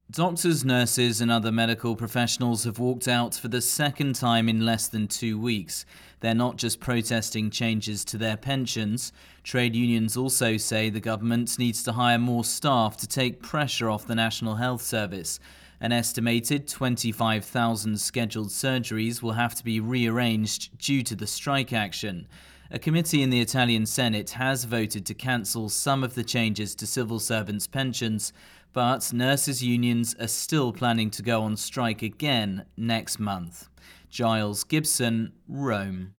Doctors, nurses, and other medical professionals have walked out for the second time in less than 2 weeks. They're not just protesting changes to their pensions. Trade unions also say the government needs to hire more staff to take pressure off the National Health Service. An estimated 25,000 scheduled surgeries will have to be rearranged due to the strike action. A committee in the Italian Senate has voted to cancel some of the changes to civil servants' pensions, but nurses' unions are still planning to go on strike again next month. Giles Gibson, Rome.